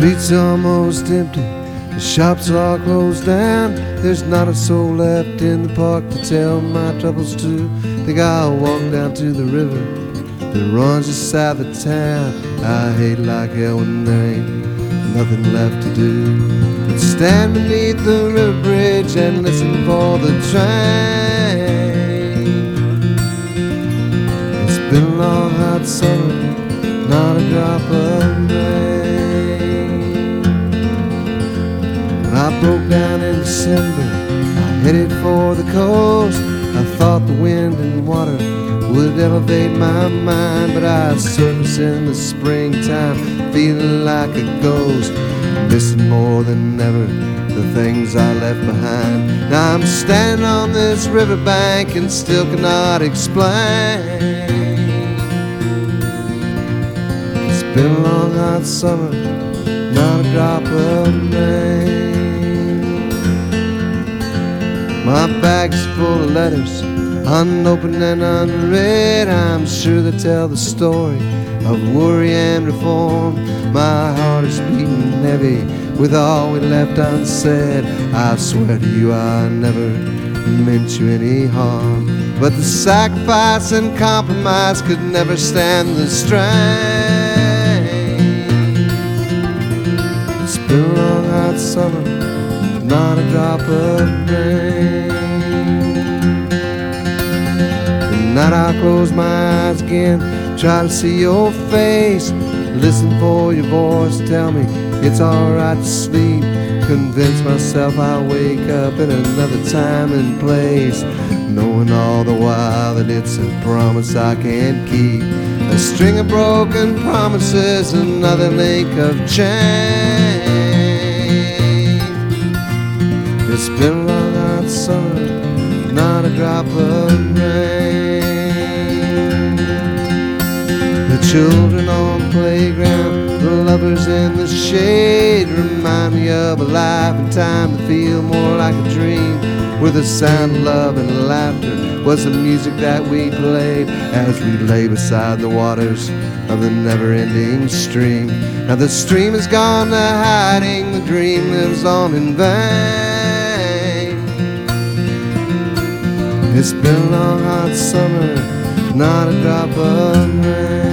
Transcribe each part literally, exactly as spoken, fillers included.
streets are almost empty, the shops are closed down. There's not a soul left in the park to tell my troubles to. Think I'll walk down to the river that runs just south of town. I hate like hell when there ain't nothing left to do but stand beneath the river bridge and listen for the train. It's been a long hot summer, not a drop of rain. When I broke down in December, I headed for the coast. I thought the wind and water would elevate my mind, but I surface in the springtime feeling like a ghost, missing more than ever the things I left behind. Now I'm standing on this riverbank and still cannot explain. It's been a long hot summer, not a drop of rain. My bag's full of letters, unopened and unread. I'm sure they tell the story of worry and reform. My heart is beating heavy with all we left unsaid. I swear to you I never meant you any harm, but the sacrifice and compromise could never stand the strain. It's been a long hot summer, not a drop of rain. Night I close my eyes again, try to see your face, listen for your voice, tell me it's alright to sleep. Convince myself I'll wake up in another time and place, knowing all the while that it's a promise I can't keep. A string of broken promises, another link of chain. It's been a long hot summer, not a drop of rain. The children on the playground, the lovers in the shade, remind me of a life and time that feel more like a dream, where the sound of love and laughter was the music that we played as we lay beside the waters of the never-ending stream. Now the stream has gone to hiding, the dream lives on in vain. It's been a long hot summer, not a drop of rain.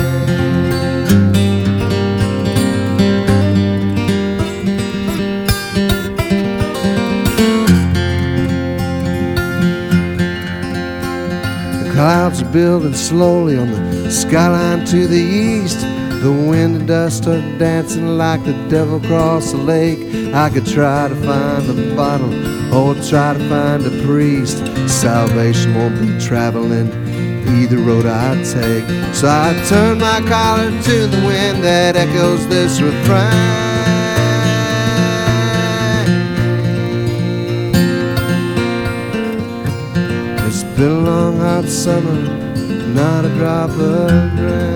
The clouds are building slowly on the skyline to the east. The wind and dust are dancing like the devil across the lake. I could try to find a bottle or try to find a priest. Salvation won't be traveling either road I take, so I turn my collar to the wind that echoes this refrain. It's been a long hot summer, not a drop of rain.